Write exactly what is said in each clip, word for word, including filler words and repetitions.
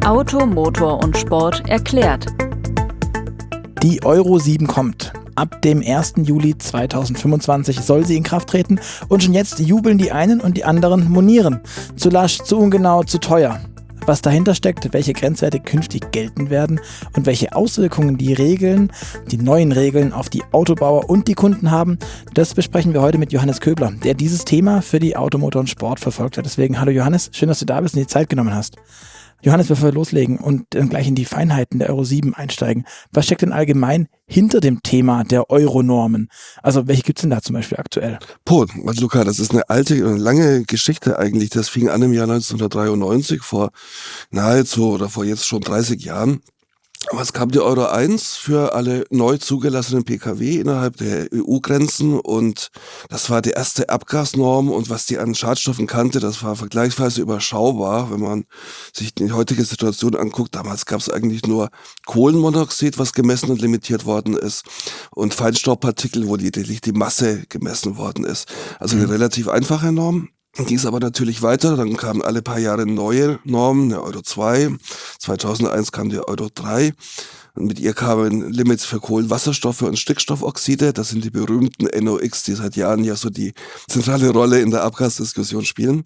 Auto, Motor und Sport erklärt. Die Euro sieben kommt. Ab dem ersten Juli zweitausendfünfundzwanzig soll sie in Kraft treten und schon jetzt jubeln die einen und die anderen monieren. Zu lasch, zu ungenau, zu teuer. Was dahinter steckt, welche Grenzwerte künftig gelten werden und welche Auswirkungen die Regeln, die neuen Regeln auf die Autobauer und die Kunden haben, das besprechen wir heute mit Johannes Köbler, der dieses Thema für die Auto, Motor und Sport verfolgt hat. Deswegen, hallo Johannes, schön, dass du da bist und die Zeit genommen hast. Johannes, bevor wir loslegen und dann gleich in die Feinheiten der Euro sieben einsteigen, was steckt denn allgemein hinter dem Thema der Euronormen? Also welche gibt es denn da zum Beispiel aktuell? Puh, Luca, das ist eine alte, eine lange Geschichte eigentlich. Das fing an im Jahr neunzehnhundertdreiundneunzig, vor nahezu oder vor jetzt schon dreißig Jahren. Aber es kam die Euro eins für alle neu zugelassenen Pkw innerhalb der E U-Grenzen und das war die erste Abgasnorm und was die an Schadstoffen kannte, das war vergleichsweise überschaubar, wenn man sich die heutige Situation anguckt. Damals gab es eigentlich nur Kohlenmonoxid, was gemessen und limitiert worden ist und Feinstaubpartikel, wo lediglich die Masse gemessen worden ist. Also eine relativ einfache Norm. Dann ging es aber natürlich weiter, dann kamen alle paar Jahre neue Normen, der Euro zwei, zweitausendeins kam die Euro drei und mit ihr kamen Limits für Kohlenwasserstoffe und Stickstoffoxide, das sind die berühmten N O X, die seit Jahren ja so die zentrale Rolle in der Abgasdiskussion spielen.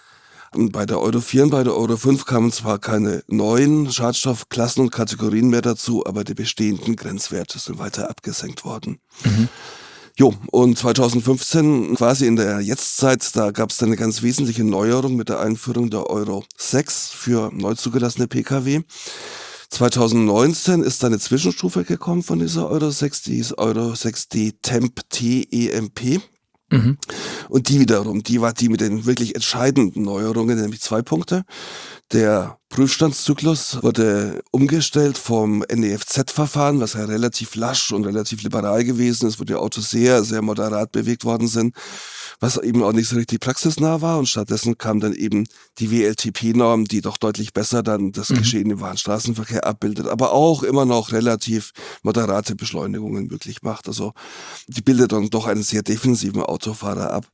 Und bei der Euro vier und bei der Euro fünf kamen zwar keine neuen Schadstoffklassen und Kategorien mehr dazu, aber die bestehenden Grenzwerte sind weiter abgesenkt worden. Mhm. Jo, und zweitausendfünfzehn, quasi in der Jetztzeit, da gab es dann eine ganz wesentliche Neuerung mit der Einführung der Euro sechs für neu zugelassene Pkw. zweitausendneunzehn ist dann eine Zwischenstufe gekommen von dieser Euro sechs, die ist Euro sechs D Temp T E M P. Mhm. Und die wiederum, die war die mit den wirklich entscheidenden Neuerungen, nämlich zwei Punkte. Der Prüfstandszyklus wurde umgestellt vom N E F Z-Verfahren, was ja relativ lasch und relativ liberal gewesen ist, wo die Autos sehr, sehr moderat bewegt worden sind, was eben auch nicht so richtig praxisnah war. Und stattdessen kam dann eben die W L T P-Norm, die doch deutlich besser dann das mhm. Geschehen im wahren Straßenverkehr abbildet, aber auch immer noch relativ moderate Beschleunigungen möglich macht. Also die bildet dann doch einen sehr defensiven Autofahrer ab.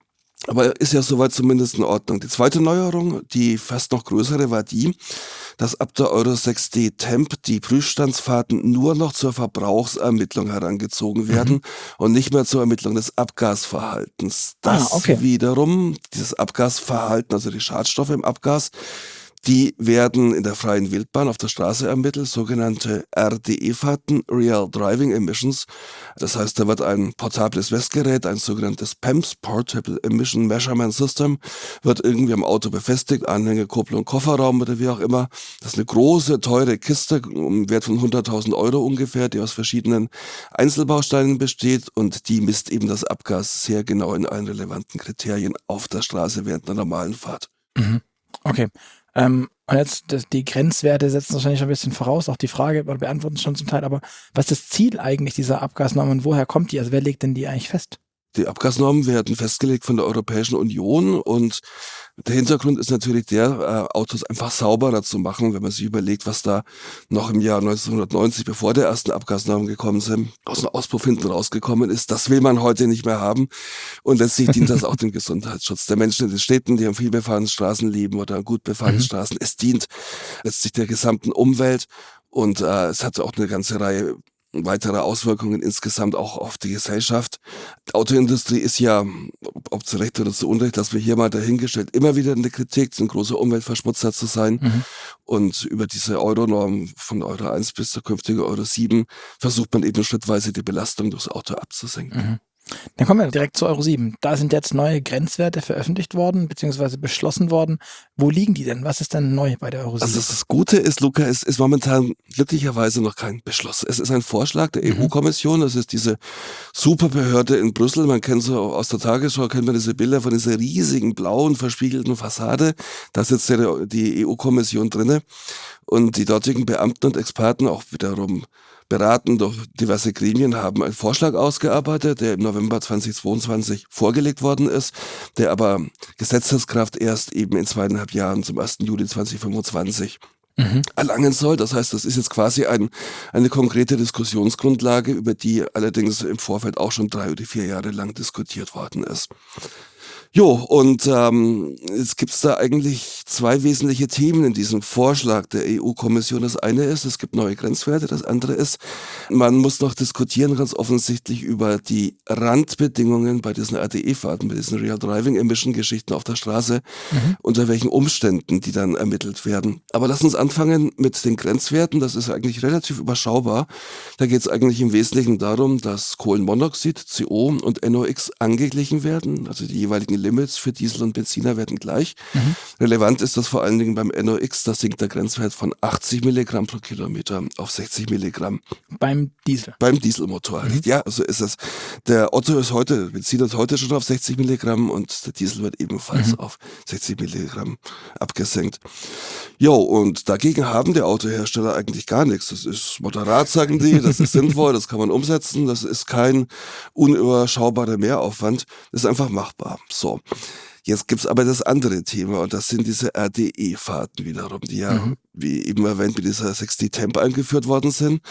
Aber ist ja soweit zumindest in Ordnung. Die zweite Neuerung, die fast noch größere, war die, dass ab der Euro sechs D Temp die Prüfstandsfahrten nur noch zur Verbrauchsermittlung herangezogen werden mhm. und nicht mehr zur Ermittlung des Abgasverhaltens. Das ah, okay. wiederum, dieses Abgasverhalten, also die Schadstoffe im Abgas, die werden in der freien Wildbahn auf der Straße ermittelt, sogenannte R D E-Fahrten, Real Driving Emissions. Das heißt, da wird ein portables Messgerät, ein sogenanntes P E M S, Portable Emission Measurement System, wird irgendwie am Auto befestigt, Anhänge, Kupplung, Kofferraum oder wie auch immer. Das ist eine große, teure Kiste, um Wert von hunderttausend Euro ungefähr, die aus verschiedenen Einzelbausteinen besteht und die misst eben das Abgas sehr genau in allen relevanten Kriterien auf der Straße während einer normalen Fahrt. Mhm. Okay. Ähm, und jetzt, das, die Grenzwerte setzen wahrscheinlich schon ein bisschen voraus, auch die Frage, oder beantworten es schon zum Teil, aber was ist das Ziel eigentlich dieser Abgasnorm und woher kommt die? Also wer legt denn die eigentlich fest? Die Abgasnormen werden festgelegt von der Europäischen Union und der Hintergrund ist natürlich der, äh, Autos einfach sauberer zu machen, wenn man sich überlegt, was da noch im Jahr neunzehnhundertneunzig, bevor die ersten Abgasnormen gekommen sind, aus dem Auspuff hinten rausgekommen ist. Das will man heute nicht mehr haben und letztlich dient das auch dem Gesundheitsschutz der Menschen in den Städten, die an viel befahrenen Straßen leben oder an gut befahrenen mhm. Straßen. Es dient letztlich der gesamten Umwelt und äh, es hat auch eine ganze Reihe weitere Auswirkungen insgesamt auch auf die Gesellschaft. Die Autoindustrie ist ja, ob zu Recht oder zu Unrecht, dass wir hier mal dahingestellt, immer wieder in der Kritik, ein großer Umweltverschmutzer zu sein. Mhm. Und über diese Euronorm von Euro eins bis zur künftigen Euro sieben versucht man eben schrittweise die Belastung durchs Auto abzusenken. Mhm. Dann kommen wir direkt zu Euro sieben. Da sind jetzt neue Grenzwerte veröffentlicht worden, beziehungsweise beschlossen worden. Wo liegen die denn? Was ist denn neu bei der Euro sieben? Also das Gute ist, Luca, es ist momentan glücklicherweise noch kein Beschluss. Es ist ein Vorschlag der mhm. E U-Kommission. Das ist diese Superbehörde in Brüssel. Man kennt so aus der Tagesschau, kennt man diese Bilder von dieser riesigen blauen, verspiegelten Fassade. Da sitzt ja die E U-Kommission drinne. Und die dortigen Beamten und Experten, auch wiederum beraten durch diverse Gremien, haben einen Vorschlag ausgearbeitet, der im November zweitausendzweiundzwanzig vorgelegt worden ist, der aber Gesetzeskraft erst eben in zweieinhalb Jahren zum ersten Juli zweitausendfünfundzwanzig mhm. erlangen soll. Das heißt, das ist jetzt quasi ein, eine konkrete Diskussionsgrundlage, über die allerdings im Vorfeld auch schon drei oder vier Jahre lang diskutiert worden ist. Jo, und ähm, jetzt gibt's da eigentlich zwei wesentliche Themen in diesem Vorschlag der E U-Kommission. Das eine ist, es gibt neue Grenzwerte. Das andere ist, man muss noch diskutieren, ganz offensichtlich, über die Randbedingungen bei diesen R D E-Fahrten, bei diesen Real Driving Emission Geschichten auf der Straße, mhm. unter welchen Umständen die dann ermittelt werden. Aber lass uns anfangen mit den Grenzwerten. Das ist eigentlich relativ überschaubar. Da geht es eigentlich im Wesentlichen darum, dass Kohlenmonoxid, C O und N O x angeglichen werden. Also die jeweiligen Limits für Diesel und Benziner werden gleich. Mhm. Relevant ist das vor allen Dingen beim N O x. Da sinkt der Grenzwert von achtzig Milligramm pro Kilometer auf sechzig Milligramm. Beim Diesel? Beim Dieselmotor. Mhm. Ja, so ist es. Der Otto ist heute, Benziner ist heute schon auf sechzig Milligramm und der Diesel wird ebenfalls mhm. auf sechzig Milligramm abgesenkt. Jo, und dagegen haben die Autohersteller eigentlich gar nichts. Das ist moderat, sagen die, das ist sinnvoll, das kann man umsetzen, das ist kein unüberschaubarer Mehraufwand, das ist einfach machbar. So. Jetzt gibt's aber das andere Thema und das sind diese R D E-Fahrten wiederum, die ja, mhm. wie eben erwähnt, mit dieser sechs D Temp eingeführt worden sind.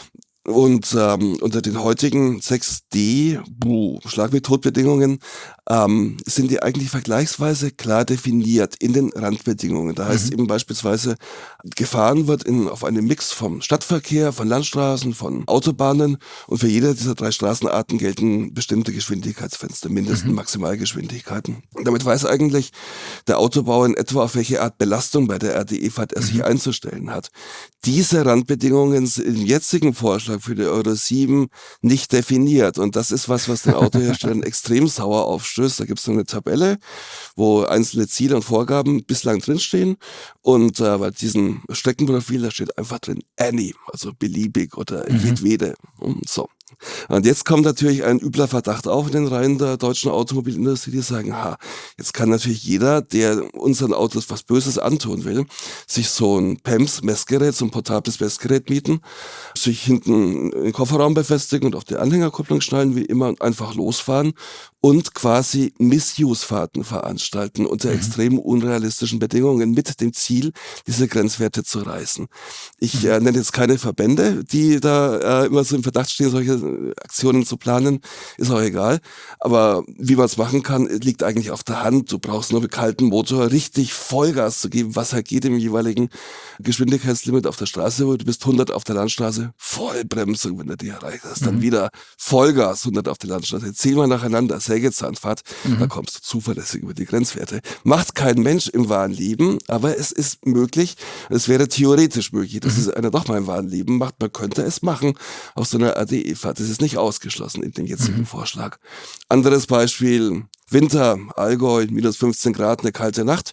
Und ähm, unter den heutigen sechs D Schlag-mich-tot-Bedingungen ähm, sind die eigentlich vergleichsweise klar definiert in den Randbedingungen. Da heißt mhm. eben beispielsweise, gefahren wird in, auf einem Mix vom Stadtverkehr, von Landstraßen, von Autobahnen und für jede dieser drei Straßenarten gelten bestimmte Geschwindigkeitsfenster, mindestens mhm. Maximalgeschwindigkeiten. Und damit weiß eigentlich der Autobauer in etwa, auf welche Art Belastung bei der R D E-Fahrt er mhm. sich einzustellen hat. Diese Randbedingungen sind im jetzigen Vorschlag für die Euro sieben nicht definiert. Und das ist was, was den Autoherstellern extrem sauer aufstößt. Da gibt es so eine Tabelle, wo einzelne Ziele und Vorgaben bislang drinstehen. Und äh, bei diesem Streckenprofil, da steht einfach drin any, also beliebig oder mhm. jedwede und so. Und jetzt kommt natürlich ein übler Verdacht auf in den Reihen der deutschen Automobilindustrie, die sagen, ha, jetzt kann natürlich jeder, der unseren Autos was Böses antun will, sich so ein P E M S-Messgerät, so ein portables Messgerät mieten, sich hinten in den Kofferraum befestigen und auf die Anhängerkupplung schnallen, wie immer, und einfach losfahren und quasi Misuse-Fahrten veranstalten unter mhm. extrem unrealistischen Bedingungen mit dem Ziel, diese Grenzwerte zu reißen. Ich äh, nenne jetzt keine Verbände, die da äh, immer so im Verdacht stehen, solche Aktionen zu planen, ist auch egal. Aber wie man es machen kann, liegt eigentlich auf der Hand. Du brauchst nur mit kaltem Motor richtig Vollgas zu geben, was halt geht im jeweiligen Geschwindigkeitslimit auf der Straße, wo du bist hundert auf der Landstraße, Vollbremsung, wenn du die erreicht hast. Dann mhm. wieder Vollgas hundert auf der Landstraße. Zehnmal nacheinander, Sägezahnfahrt, mhm. da kommst du zuverlässig über die Grenzwerte. Macht kein Mensch im wahren Leben, aber es ist möglich, es wäre theoretisch möglich, dass mhm. es einer doch mal im wahren Leben macht. Man könnte es machen auf so einer R D E-Fahrt. Das ist nicht ausgeschlossen in dem jetzigen mhm. Vorschlag. Anderes Beispiel, Winter, Allgäu, minus fünfzehn Grad, eine kalte Nacht.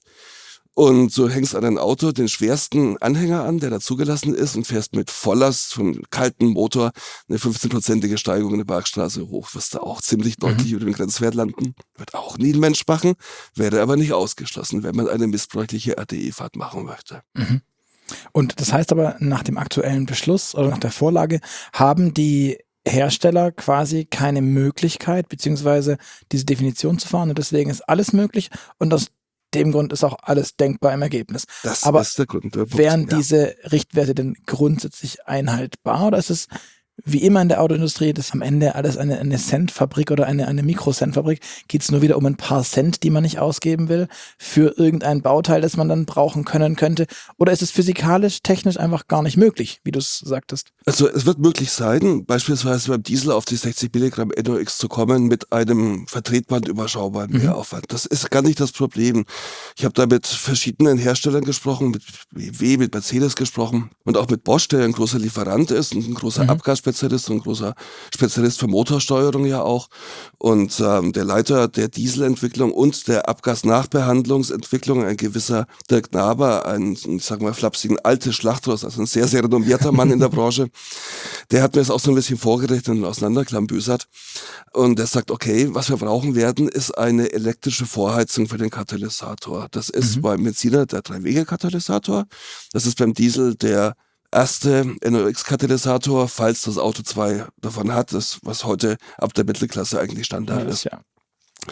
Und du hängst an ein Auto den schwersten Anhänger an, der da zugelassen ist, und fährst mit Volllast vom kalten Motor eine fünfzehnprozentige Steigung in der Bergstraße hoch. Wirst da auch ziemlich deutlich mhm. über den Grenzwert landen. Wird auch nie ein Mensch machen, wäre aber nicht ausgeschlossen, wenn man eine missbräuchliche R D E-Fahrt machen möchte. Mhm. Und das heißt aber, nach dem aktuellen Beschluss oder nach der Vorlage haben die Hersteller quasi keine Möglichkeit, beziehungsweise diese Definition zu fahren, und deswegen ist alles möglich und aus dem Grund ist auch alles denkbar im Ergebnis. Das Aber ist der Grund. Der wären Punkt, ja. diese Richtwerte denn grundsätzlich einhaltbar, oder ist es wie immer in der Autoindustrie, das am Ende alles eine, eine Centfabrik oder eine, eine Mikrocentfabrik, geht es nur wieder um ein paar Cent, die man nicht ausgeben will, für irgendein Bauteil, das man dann brauchen können könnte? Oder ist es physikalisch, technisch einfach gar nicht möglich, wie du es sagtest? Also es wird möglich sein, beispielsweise beim Diesel auf die sechzig Milligramm N O x zu kommen mit einem vertretbaren, überschaubaren mhm. Mehraufwand. Das ist gar nicht das Problem. Ich habe da mit verschiedenen Herstellern gesprochen, mit B M W, mit Mercedes gesprochen und auch mit Bosch, der ein großer Lieferant ist und ein großer mhm. Abgas Spezialist und ein großer Spezialist für Motorsteuerung ja auch. Und ähm, der Leiter der Dieselentwicklung und der Abgasnachbehandlungsentwicklung, ein gewisser Dirk Naber, ein, ich sag mal, flapsigen altes Schlachtross, also ein sehr, sehr renommierter Mann in der Branche, der hat mir das auch so ein bisschen vorgerechnet und auseinanderklambüsert. Und der sagt, okay, was wir brauchen werden, ist eine elektrische Vorheizung für den Katalysator. Das ist mhm. beim Benziner der Drei-Wege-Katalysator. Das ist beim Diesel der erste N O x-Katalysator, falls das Auto zwei davon hat, das was heute ab der Mittelklasse eigentlich Standard ja, ist. Ja.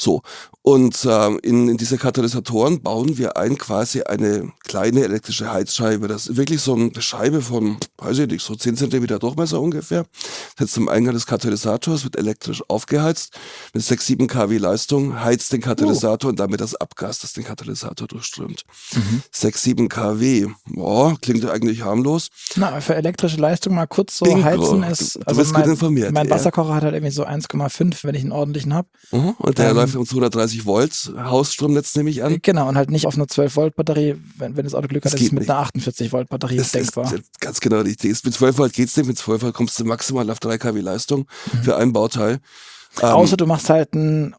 So. Und äh, in, in diese Katalysatoren bauen wir ein quasi eine kleine elektrische Heizscheibe. Das ist wirklich so eine Scheibe von, weiß ich nicht, so zehn Zentimeter Durchmesser ungefähr. Setzt am Eingang des Katalysators, wird elektrisch aufgeheizt. Mit sechs, sieben Kilowatt Leistung heizt den Katalysator uh. und damit das Abgas, das den Katalysator durchströmt. Mhm. sechs, sieben Kilowatt. Boah, klingt ja eigentlich harmlos. Na, für elektrische Leistung mal kurz so Bingo. heizen ist, du, du also bist mein, gut informiert. mein ja. Wasserkocher hat halt irgendwie so eins Komma fünf, wenn ich einen ordentlichen habe. Mhm. Und der ähm, läuft um zweihundertdreißig Volt Hausstromnetz, nehme ich an. Genau, und halt nicht auf einer zwölf Volt Batterie, wenn, wenn das Auto Glück hat, das ist es mit nicht. einer achtundvierzig Volt Batterie das denkbar. Ist ganz genau richtig. Mit zwölf Volt geht's nicht, mit zwölf Volt kommst du maximal auf drei Kilowatt Leistung mhm. für ein Bauteil. Ähm, Außer du machst halt ein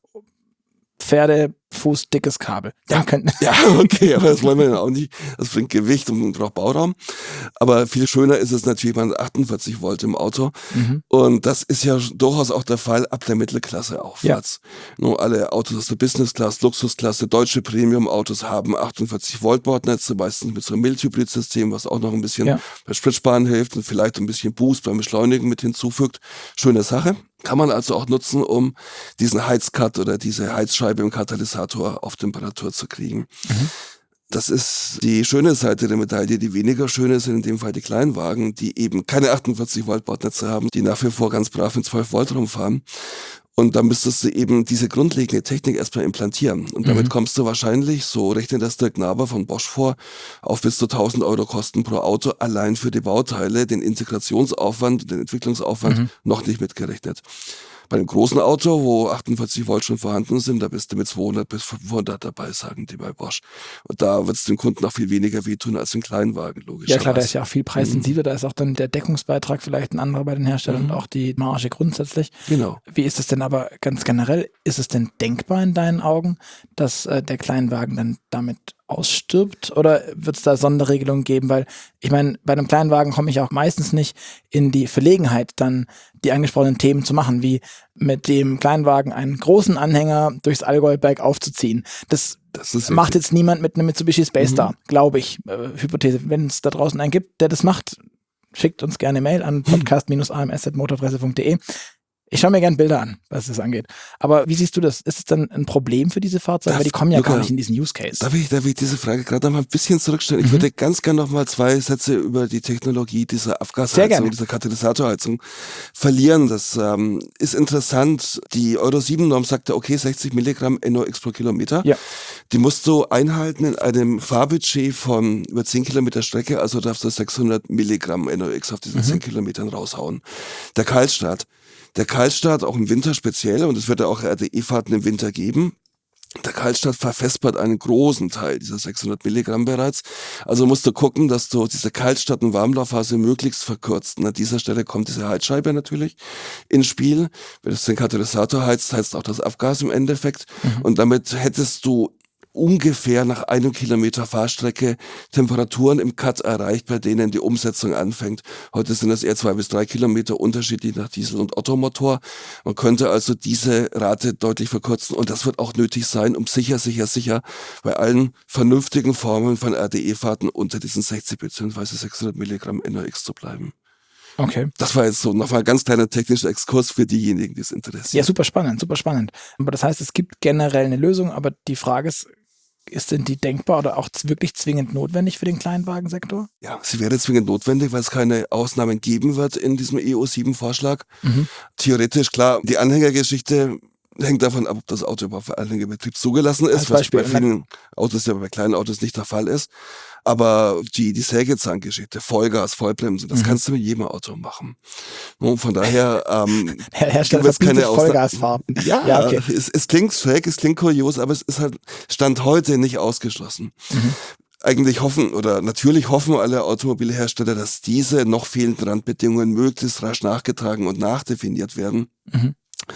Pferdefuß dickes Kabel. Ja, ja, okay, aber das wollen wir dann auch nicht. Das bringt Gewicht und braucht Bauraum. Aber viel schöner ist es natürlich bei achtundvierzig Volt im Auto. Mhm. Und das ist ja durchaus auch der Fall ab der Mittelklasse aufwärts. Ja. Nur alle Autos aus der Business Class, Luxusklasse, deutsche Premium-Autos haben achtundvierzig Volt Bordnetze, meistens mit so einem Mild-Hybrid-System, was auch noch ein bisschen ja. bei Spritsparen hilft und vielleicht ein bisschen Boost beim Beschleunigen mit hinzufügt. Schöne Sache. Kann man also auch nutzen, um diesen Heizcut oder diese Heizscheibe im Katalysator auf Temperatur zu kriegen. Mhm. Das ist die schöne Seite der Medaille. Die weniger schöne sind in dem Fall die Kleinwagen, die eben keine achtundvierzig Volt Bordnetze haben, die nach wie vor ganz brav in zwölf Volt rumfahren. Und dann müsstest du eben diese grundlegende Technik erstmal implantieren. Und damit mhm. kommst du wahrscheinlich, so rechnet das Dirk Naber von Bosch vor, auf bis zu tausend Euro Kosten pro Auto allein für die Bauteile, den Integrationsaufwand, den Entwicklungsaufwand mhm. noch nicht mitgerechnet. Bei einem großen Auto, wo achtundvierzig Volt schon vorhanden sind, da bist du mit zweihundert bis fünfhundert dabei, sagen die bei Bosch. Und da wird es dem Kunden auch viel weniger wehtun als im Kleinwagen, logischerweise. Ja klar, da ist ja auch viel preissensibler, mhm. da ist auch dann der Deckungsbeitrag vielleicht ein anderer bei den Herstellern mhm. und auch die Marge grundsätzlich. Genau. Wie ist es denn aber ganz generell, ist es denn denkbar in deinen Augen, dass äh, der Kleinwagen dann damit ausstirbt oder wird es da Sonderregelungen geben? Weil ich meine, bei einem Kleinwagen komme ich auch meistens nicht in die Verlegenheit, dann die angesprochenen Themen zu machen, wie mit dem Kleinwagen einen großen Anhänger durchs Allgäu bergauf zu ziehen. Das, das macht jetzt niemand mit einem Mitsubishi Space Star, mhm. glaube ich. Äh, Hypothese. Wenn es da draußen einen gibt, der das macht, schickt uns gerne Mail an podcast Bindestrich a m s at motorpresse punkt d e. Ich schaue mir gerne Bilder an, was das angeht. Aber wie siehst du das? Ist es dann ein Problem für diese Fahrzeuge? Weil die kommen ja Luca, gar nicht in diesen Use Case. Darf ich, darf ich diese Frage gerade noch mal ein bisschen zurückstellen? Mhm. Ich würde ganz gerne noch mal zwei Sätze über die Technologie dieser Abgasheizung, dieser Katalysatorheizung verlieren. Das ähm, ist interessant. Die Euro sieben Norm sagte, okay, sechzig Milligramm N O x pro Kilometer. Ja. Die musst du einhalten in einem Fahrbudget von über zehn Kilometer Strecke. Also darfst du sechshundert Milligramm N O x auf diesen mhm. zehn Kilometern raushauen. Der Kaltstart. Der Kaltstart, auch im Winter speziell, und es wird ja auch R D E-Fahrten im Winter geben. Der Kaltstart verfespert einen großen Teil dieser sechshundert Milligramm bereits. Also musst du gucken, dass du diese Kaltstart- und Warmlaufphase möglichst verkürzt. Und an dieser Stelle kommt diese Heizscheibe natürlich ins Spiel. Wenn du den Katalysator heizt, heizt auch das Abgas im Endeffekt. Mhm. Und damit hättest du ungefähr nach einem Kilometer Fahrstrecke Temperaturen im Cut erreicht, bei denen die Umsetzung anfängt. Heute sind es eher zwei bis drei Kilometer unterschiedlich nach Diesel- und Ottomotor. Man könnte also diese Rate deutlich verkürzen und das wird auch nötig sein, um sicher, sicher, sicher bei allen vernünftigen Formen von R D E-Fahrten unter diesen sechzig bzw. sechshundert Milligramm N O x zu bleiben. Okay. Das war jetzt so nochmal ein ganz kleiner technischer Exkurs für diejenigen, die es interessiert. Ja, super spannend, super spannend. Aber das heißt, es gibt generell eine Lösung, aber die Frage ist, ist denn die denkbar oder auch wirklich zwingend notwendig für den Kleinwagensektor? Ja, sie wäre zwingend notwendig, weil es keine Ausnahmen geben wird in diesem E O sieben Vorschlag. Mhm. Theoretisch, klar, die Anhängergeschichte hängt davon ab, ob das Auto überhaupt für Anhängerbetrieb zugelassen ist, was bei vielen Autos, ja bei kleinen Autos nicht der Fall ist. Aber die, die Sägezahngeschichte, Vollgas, Vollbremse, das mhm. kannst du mit jedem Auto machen. Und von daher, ähm, Herr Hersteller verbietet keine Vollgasfahrten. Ja, ja okay. es, es klingt fake, es klingt kurios, aber es ist halt Stand heute nicht ausgeschlossen. Mhm. Eigentlich hoffen oder natürlich hoffen alle Automobilhersteller, dass diese noch fehlenden Randbedingungen möglichst rasch nachgetragen und nachdefiniert werden. Mhm.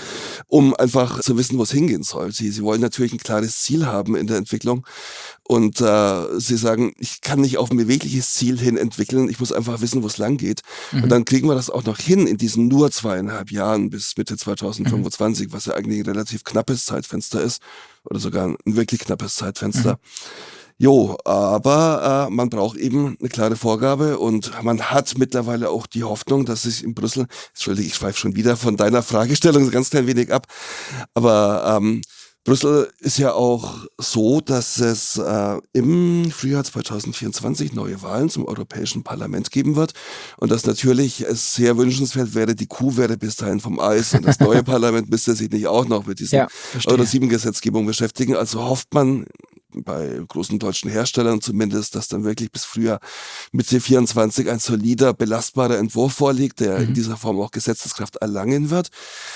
Um einfach zu wissen, wo es hingehen soll. Sie, sie wollen natürlich ein klares Ziel haben in der Entwicklung und äh, sie sagen, ich kann nicht auf ein bewegliches Ziel hin entwickeln, ich muss einfach wissen, wo es lang geht. Mhm. Und dann kriegen wir das auch noch hin in diesen nur zweieinhalb Jahren bis Mitte zwanzig fünfundzwanzig, mhm. was ja eigentlich ein relativ knappes Zeitfenster ist oder sogar ein wirklich knappes Zeitfenster. Mhm. Jo, aber äh, man braucht eben eine klare Vorgabe und man hat mittlerweile auch die Hoffnung, dass sich in Brüssel, Entschuldige, ich schweife schon wieder von deiner Fragestellung so ganz klein wenig ab, aber ähm, Brüssel ist ja auch so, dass es äh, im Frühjahr zweitausendvierundzwanzig neue Wahlen zum Europäischen Parlament geben wird und dass natürlich es sehr wünschenswert wäre, die Kuh wäre bis dahin vom Eis und das neue Parlament müsste sich nicht auch noch mit dieser Ja, Euro sieben Gesetzgebung beschäftigen. Also hofft man bei großen deutschen Herstellern zumindest, dass dann wirklich bis Frühjahr Mitte vierundzwanzig ein solider, belastbarer Entwurf vorliegt, der Mhm. in dieser Form auch Gesetzeskraft erlangen wird,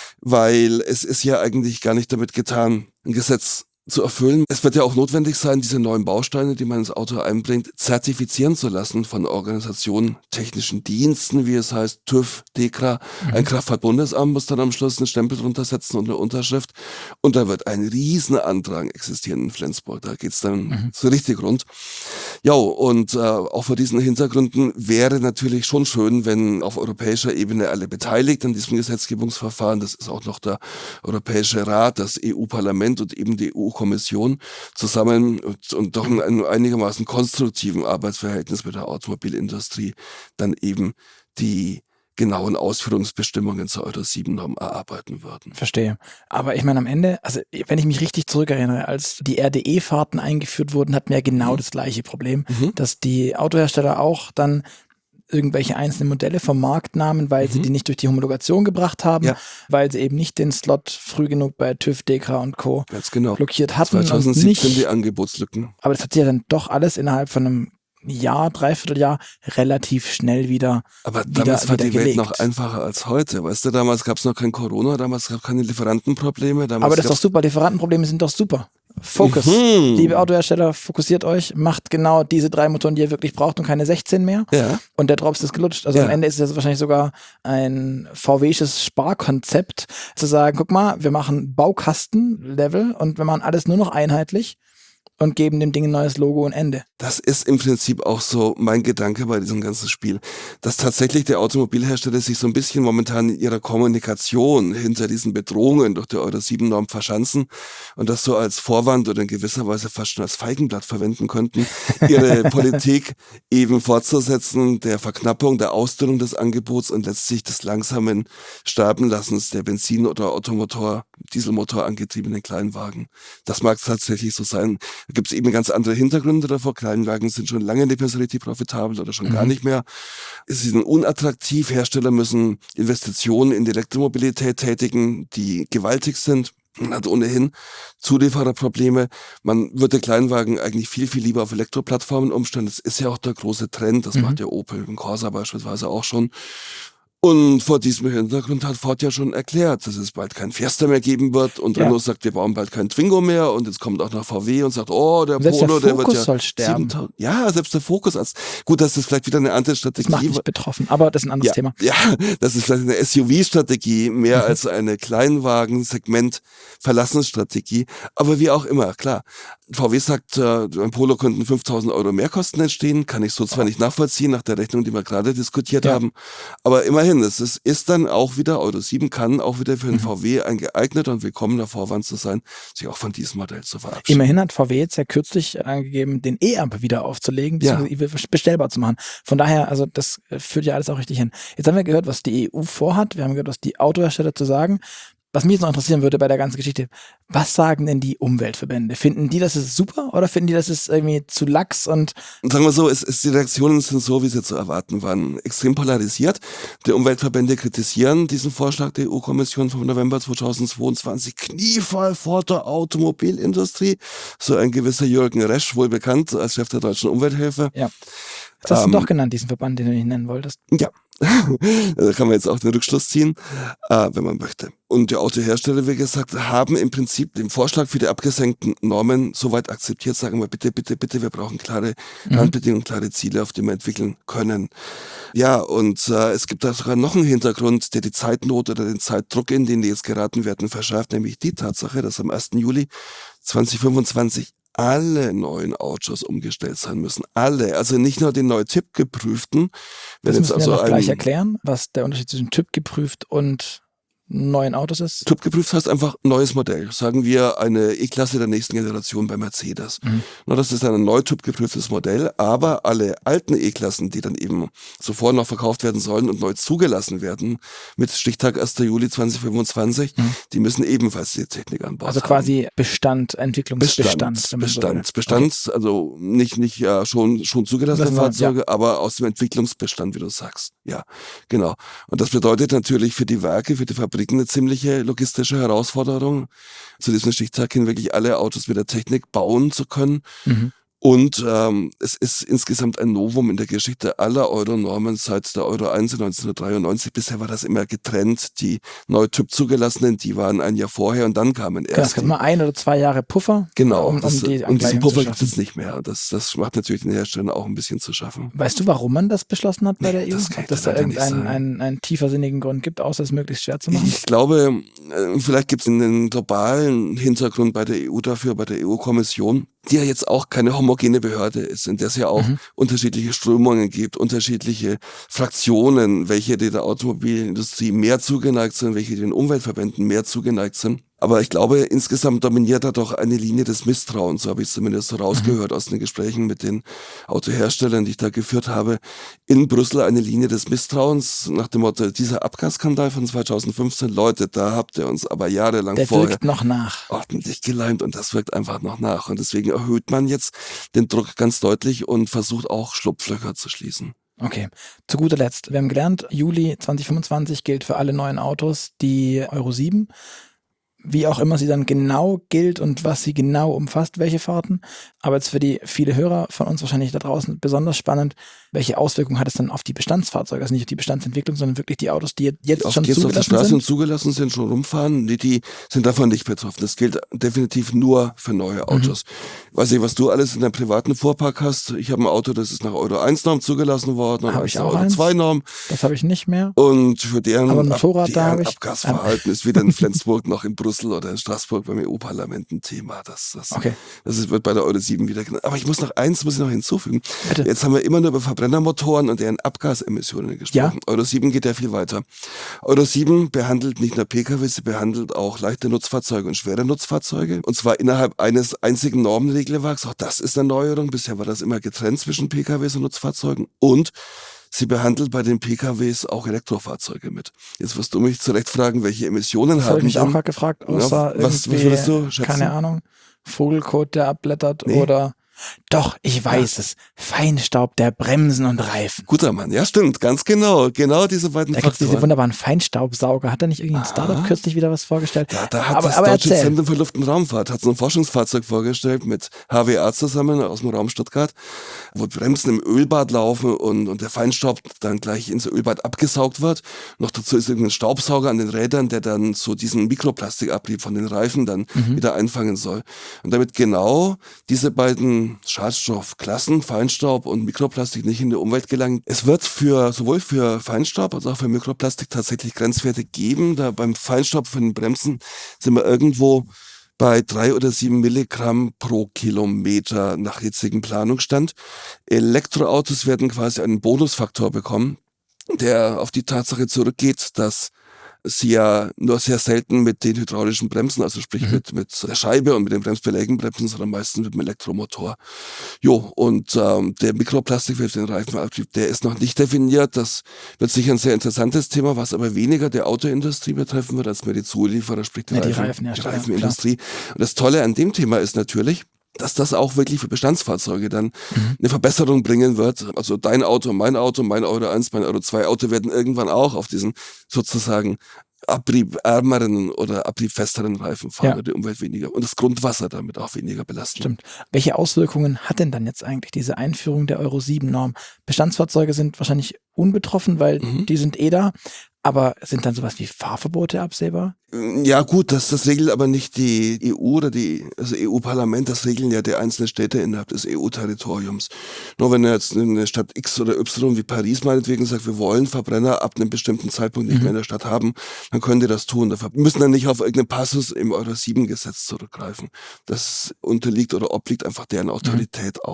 weil es ist ja eigentlich gar nicht damit getan, ein Gesetz zu erfüllen. Es wird ja auch notwendig sein, diese neuen Bausteine, die man ins Auto einbringt, zertifizieren zu lassen von Organisationen, technischen Diensten, wie es heißt, TÜV, DEKRA. Mhm. Ein Kraftfahrtbundesamt muss dann am Schluss einen Stempel drunter setzen und eine Unterschrift. Und da wird ein Riesenantrag existieren in Flensburg. Da geht's dann Mhm. so richtig rund. Ja, und äh, auch vor diesen Hintergründen wäre natürlich schon schön, wenn auf europäischer Ebene alle beteiligt an diesem Gesetzgebungsverfahren, das ist auch noch der Europäische Rat, das E U-Parlament und eben die E U-Kommission zusammen und, und doch in einem einigermaßen konstruktiven Arbeitsverhältnis mit der Automobilindustrie dann eben die genauen Ausführungsbestimmungen zur Euro sieben Norm erarbeiten würden. Verstehe. Aber ich meine, am Ende, also wenn ich mich richtig zurückerinnere, als die R D E-Fahrten eingeführt wurden, hatten wir ja genau Mhm. das gleiche Problem, Mhm. dass die Autohersteller auch dann irgendwelche einzelnen Modelle vom Markt nahmen, weil sie Mhm. die nicht durch die Homologation gebracht haben, Ja. weil sie eben nicht den Slot früh genug bei TÜV, DEKRA und Co. Ganz genau. blockiert hatten und zweitausendsiebzehn nicht, die Angebotslücken. aber das hat sich ja dann doch alles innerhalb von einem Jahr, Dreivierteljahr relativ schnell wieder Aber wieder, damals war wieder die Welt gelegt. noch einfacher als heute. Weißt du, damals gab es noch kein Corona, damals gab es keine Lieferantenprobleme. Damals Aber das ist doch gab's- super, Lieferantenprobleme sind doch super. Focus. Mhm. Liebe Autohersteller, fokussiert euch, macht genau diese drei Motoren, die ihr wirklich braucht und keine sechzehn mehr. Ja, Und der Drops ist gelutscht. Also Ja. am Ende ist es wahrscheinlich sogar ein V W-sches Sparkonzept, zu sagen, guck mal, wir machen Baukasten-Level und wir machen alles nur noch einheitlich und geben dem Ding ein neues Logo und Ende. das ist im Prinzip auch so mein Gedanke bei diesem ganzen Spiel, dass tatsächlich der Automobilhersteller sich so ein bisschen momentan in ihrer Kommunikation hinter diesen Bedrohungen durch die Euro sieben Norm verschanzen und das so als Vorwand oder in gewisser Weise fast schon als Feigenblatt verwenden könnten, ihre Politik eben fortzusetzen, der Verknappung, der Ausdünnung des Angebots und letztlich des langsamen Sterbenlassens der Benzin- oder Automotor, Dieselmotor angetriebenen Kleinwagen. Das mag tatsächlich so sein. Da gibt es eben ganz andere Hintergründe davor. Kleinwagen sind schon lange nicht mehr so richtig profitabel oder schon Mhm. gar nicht mehr. Sie sind unattraktiv. Hersteller müssen Investitionen in die Elektromobilität tätigen, die gewaltig sind. Man hat ohnehin Zuliefererprobleme. Man würde Kleinwagen eigentlich viel, viel lieber auf Elektroplattformen umstellen. Das ist ja auch der große Trend. Das Mhm. macht ja Opel und Corsa beispielsweise auch schon. Und vor diesem Hintergrund hat Ford ja schon erklärt, dass es bald kein Fiesta mehr geben wird und Ja. Renault sagt, wir bauen bald keinen Twingo mehr und jetzt kommt auch noch V W und sagt, oh, der Selbst der Polo, der, wird Focus ja soll sterben. siebentausend Ja, selbst der Focus. Als, gut, das ist vielleicht wieder eine andere Das macht Strategie. mich betroffen, aber das ist ein anderes Ja, Thema. ja, das ist vielleicht eine S U V-Strategie, mehr Mhm. als eine Kleinwagen-Segment-Verlassensstrategie. Aber wie auch immer, klar. V W sagt, äh, beim Polo könnten fünftausend Euro Mehrkosten entstehen. Kann ich so zwar nicht nachvollziehen, nach der Rechnung, die wir gerade diskutiert Ja. haben. Aber immerhin, es ist, ist dann auch wieder, Euro sieben kann auch wieder für den Mhm. V W ein geeigneter und willkommener Vorwand zu sein, sich auch von diesem Modell zu verabschieden. Immerhin hat V W jetzt ja kürzlich angegeben, den E-Amp wieder aufzulegen, Ja. beziehungsweise bestellbar zu machen. Von daher, also das äh, führt ja alles auch richtig hin. Jetzt haben wir gehört, was die E U vorhat. Wir haben gehört, was die Autohersteller zu sagen. Was mich jetzt noch interessieren würde bei der ganzen Geschichte, was sagen denn die Umweltverbände? Finden die, das ist super oder finden die, das ist irgendwie zu lax und Und sagen wir so, es, es, die Reaktionen sind so, wie sie zu erwarten waren, extrem polarisiert. Die Umweltverbände kritisieren diesen Vorschlag der E U-Kommission vom November zweitausendzweiundzwanzig, Kniefall vor der Automobilindustrie. So ein gewisser Jürgen Resch, wohl bekannt als Chef der Deutschen Umwelthilfe. ja. Das hast Ähm, du doch genannt, diesen Verband, den du nicht nennen wolltest. Ja, da kann man jetzt auch den Rückschluss ziehen, äh, wenn man möchte. Und die Autohersteller, wie gesagt, haben im Prinzip den Vorschlag für die abgesenkten Normen soweit akzeptiert, sagen wir bitte, bitte, bitte, wir brauchen klare Mhm. Randbedingungen, klare Ziele, auf die wir entwickeln können. Ja, und äh, es gibt da sogar noch einen Hintergrund, der die Zeitnot oder den Zeitdruck, in den die jetzt geraten werden, verschärft, nämlich die Tatsache, dass am ersten Juli zweitausendfünfundzwanzig alle neuen Autos umgestellt sein müssen. Alle, also nicht nur die neu T I P-geprüften. Wenn Das jetzt müssen wir also noch gleich ein, erklären, was der Unterschied zwischen TÜV geprüft und neuen Autos ist? TÜV geprüft heißt einfach neues Modell. Sagen wir eine E-Klasse der nächsten Generation bei Mercedes. Mhm. Na, das ist ein neu TÜV geprüftes Modell, aber alle alten E-Klassen, die dann eben sofort noch verkauft werden sollen und neu zugelassen werden, mit Stichtag erster Juli zweitausendfünfundzwanzig, mhm. die müssen ebenfalls die Technik an Bord Also haben. quasi Bestand, Entwicklungsbestand. Bestand, Bestand, so Bestand okay. Also nicht, nicht ja, schon, schon zugelassene Fahrzeuge, ja. aber aus dem Entwicklungsbestand, wie du sagst. Ja, genau. Und das bedeutet natürlich für die Werke, für die Fabriken eine ziemliche logistische Herausforderung, zu diesem Stichtag hin wirklich alle Autos mit der Technik bauen zu können. Mhm. Und ähm, es ist insgesamt ein Novum in der Geschichte aller Euro-Normen seit der Euro eins neunzehnhundertdreiundneunzig. Bisher war das immer getrennt. Die neu TÜV zugelassenen, die waren ein Jahr vorher und dann kamen erst. Es gab mal ein oder zwei Jahre Puffer. Genau. Um, um das, die und diesen Puffer gibt es nicht mehr. Das, das macht natürlich den Herstellern auch ein bisschen zu schaffen. Weißt du, warum man das beschlossen hat bei nee, der E U? Das Ob das da irgendeinen einen, einen tiefersinnigen Grund gibt, außer es möglichst schwer zu machen? Ich glaube, vielleicht gibt es einen globalen Hintergrund bei der E U dafür, bei der E U-Kommission, die ja jetzt auch keine homogene Behörde ist, in der es ja auch mhm. unterschiedliche Strömungen gibt, unterschiedliche Fraktionen, welche der Automobilindustrie mehr zugeneigt sind, welche den Umweltverbänden mehr zugeneigt sind. Aber ich glaube, insgesamt dominiert da doch eine Linie des Misstrauens, so habe ich es zumindest so rausgehört mhm. aus den Gesprächen mit den Autoherstellern, die ich da geführt habe. In Brüssel eine Linie des Misstrauens nach dem Motto, dieser Abgasskandal von zweitausendfünfzehn, Leute, da habt ihr uns aber jahrelang Der vorher wirkt noch nach. ordentlich geleimt und das wirkt einfach noch nach. Und deswegen erhöht man jetzt den Druck ganz deutlich und versucht auch Schlupflöcher zu schließen. Okay, zu guter Letzt. Wir haben gelernt, Juli zweitausendfünfundzwanzig gilt für alle neuen Autos die Euro sieben. Wie auch immer sie dann genau gilt und was sie genau umfasst, welche Fahrten. Aber jetzt für die viele Hörer von uns wahrscheinlich da draußen besonders spannend, welche Auswirkungen hat es dann auf die Bestandsfahrzeuge, also nicht auf die Bestandsentwicklung, sondern wirklich die Autos, die jetzt auch schon jetzt zugelassen auf der Straße sind? Und zugelassen sind, schon rumfahren, die, die sind davon nicht betroffen. Das gilt definitiv nur für neue Autos. Mhm. Weiß ich, was du alles in deinem privaten Fuhrpark hast. Ich habe ein Auto, das ist nach Euro eins Norm zugelassen worden und nach Euro zwei Norm. Das habe ich nicht mehr. Und für deren, Aber ein Motorrad, Ab, da deren ich, Abgasverhalten ist weder in Flensburg noch in Brüssel oder in Straßburg beim E U-Parlament ein Thema. Das, das, okay. das ist, wird bei der Euro sieben wieder genannt. Aber ich muss noch eins muss ich noch hinzufügen. Bitte. Jetzt haben wir immer nur über Verbrennermotoren und deren Abgasemissionen gesprochen. Ja. Euro sieben geht ja viel weiter. Euro sieben behandelt nicht nur P K W, sie behandelt auch leichte Nutzfahrzeuge und schwere Nutzfahrzeuge. Und zwar innerhalb eines einzigen Normenregelwerks. Auch das ist eine Neuerung. Bisher war das immer getrennt zwischen P K Ws und Nutzfahrzeugen. Und sie behandelt bei den P K Ws auch Elektrofahrzeuge mit. Jetzt wirst du mich zurecht fragen, welche Emissionen das haben. Das habe ich mich dann. auch gerade gefragt. Außer ja, was, was würdest du schätzen? Keine Ahnung. Vogelkot, der abblättert nee. oder... Doch, ich weiß ja. es. Feinstaub der Bremsen und Reifen. Guter Mann, ja stimmt, ganz genau. Genau diese beiden da Faktoren. Diese wunderbaren Feinstaubsauger. Hat da nicht irgendein Startup kürzlich wieder was vorgestellt? Ja, da hat aber, das aber Deutsche erzähl. Zentrum für Luft- und Raumfahrt hat so ein Forschungsfahrzeug vorgestellt mit H W A zusammen aus dem Raum Stuttgart, wo Bremsen im Ölbad laufen und, und der Feinstaub dann gleich ins Ölbad abgesaugt wird. Noch dazu ist irgendein Staubsauger an den Rädern, der dann so diesen Mikroplastikabrieb von den Reifen dann mhm. wieder einfangen soll. Und damit genau diese beiden Schadstoff Klassen, Feinstaub und Mikroplastik nicht in die Umwelt gelangen. Es wird für sowohl für Feinstaub als auch für Mikroplastik tatsächlich Grenzwerte geben. Da beim Feinstaub von den Bremsen sind wir irgendwo bei drei oder sieben Milligramm pro Kilometer nach jetzigem Planungsstand. Elektroautos werden quasi einen Bonusfaktor bekommen, der auf die Tatsache zurückgeht, dass sie ja nur sehr selten mit den hydraulischen Bremsen, also sprich mhm. mit, mit der Scheibe und mit den Bremsbelägen bremsen, sondern meistens mit dem Elektromotor. Jo, und ähm, der Mikroplastik für den Reifenabtrieb, der ist noch nicht definiert. Das wird sicher ein sehr interessantes Thema, was aber weniger der Autoindustrie betreffen wird, als mehr die Zulieferer, sprich die, ja, die, Reifen, Reifen, die Reifenindustrie. Und das Tolle an dem Thema ist natürlich, dass das auch wirklich für Bestandsfahrzeuge dann mhm. eine Verbesserung bringen wird. Also dein Auto, mein Auto, mein Euro eins, mein Euro zwei Auto werden irgendwann auch auf diesen sozusagen abriebärmeren oder abriebfesteren Reifen fahren, ja. die Umwelt weniger und das Grundwasser damit auch weniger belasten. Stimmt. Welche Auswirkungen hat denn dann jetzt eigentlich diese Einführung der Euro sieben Norm? Bestandsfahrzeuge sind wahrscheinlich unbetroffen, weil mhm. die sind eh da. Aber sind dann sowas wie Fahrverbote absehbar? Ja gut, das, das regelt aber nicht die E U oder die, also E U-Parlament, das regeln ja die einzelnen Städte innerhalb des E U-Territoriums. Nur wenn jetzt eine Stadt X oder Y wie Paris meinetwegen sagt, wir wollen Verbrenner ab einem bestimmten Zeitpunkt nicht mhm. mehr in der Stadt haben, dann können die das tun. Dafür müssen dann nicht auf irgendeinen Passus im Euro sieben Gesetz zurückgreifen. Das unterliegt oder obliegt einfach deren Autorität mhm. auch.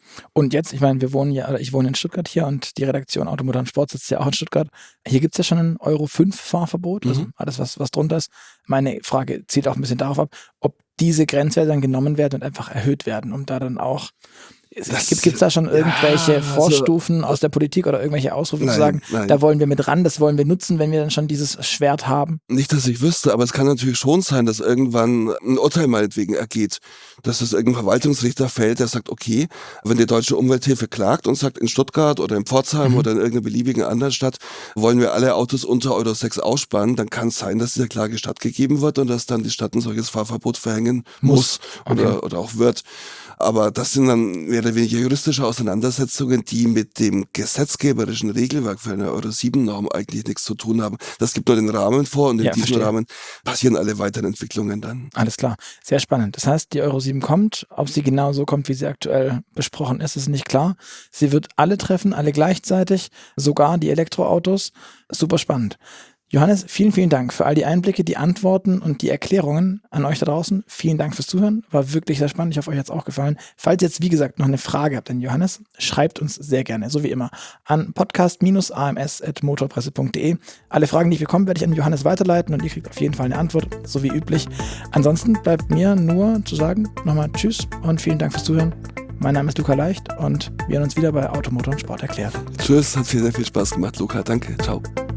Und jetzt, ich meine, wir wohnen ja, oder ich wohne in Stuttgart hier und die Redaktion Automotor und Sport sitzt ja auch in Stuttgart. Hier gibt es ja schon ein Euro fünf Fahrverbot, also Mhm. alles, was, was drunter ist. Meine Frage zielt auch ein bisschen darauf ab, ob diese Grenzwerte dann genommen werden und einfach erhöht werden, um da dann auch Das- Gibt es da schon irgendwelche ja, also- Vorstufen aus der Politik oder irgendwelche Ausrufe Nein, zu sagen, nein. da wollen wir mit ran, das wollen wir nutzen, wenn wir dann schon dieses Schwert haben? Nicht, dass ich wüsste, aber es kann natürlich schon sein, dass irgendwann ein Urteil meinetwegen ergeht, dass es irgendein Verwaltungsrichter fällt, der sagt, okay, wenn die Deutsche Umwelthilfe klagt und sagt, in Stuttgart oder in Pforzheim Mhm. oder in irgendeiner beliebigen anderen Stadt wollen wir alle Autos unter Euro sechs ausspannen, dann kann es sein, dass dieser Klage stattgegeben wird und dass dann die Stadt ein solches Fahrverbot verhängen muss, Muss. oder, Okay. oder auch wird. Aber das sind dann mehr oder weniger juristische Auseinandersetzungen, die mit dem gesetzgeberischen Regelwerk für eine Euro sieben Norm eigentlich nichts zu tun haben. Das gibt nur den Rahmen vor und in Ja, diesem verstehe. Rahmen passieren alle weiteren Entwicklungen dann. Alles klar, sehr spannend. Das heißt, die Euro sieben kommt, ob sie genau so kommt, wie sie aktuell besprochen ist, ist nicht klar. Sie wird alle treffen, alle gleichzeitig, sogar die Elektroautos. Super spannend. Johannes, vielen, vielen Dank für all die Einblicke, die Antworten und die Erklärungen an euch da draußen. Vielen Dank fürs Zuhören. War wirklich sehr spannend. Ich hoffe, euch hat es auch gefallen. Falls ihr jetzt, wie gesagt, noch eine Frage habt an Johannes, schreibt uns sehr gerne, so wie immer, an podcast a m s at motorpresse punkt de. Alle Fragen, die ich bekomme, werde ich an Johannes weiterleiten und ihr kriegt auf jeden Fall eine Antwort, so wie üblich. Ansonsten bleibt mir nur zu sagen, nochmal Tschüss und vielen Dank fürs Zuhören. Mein Name ist Luca Leicht und wir hören uns wieder bei Automotor und Sport erklärt. Tschüss, hat viel, sehr viel Spaß gemacht, Luca. Danke, ciao.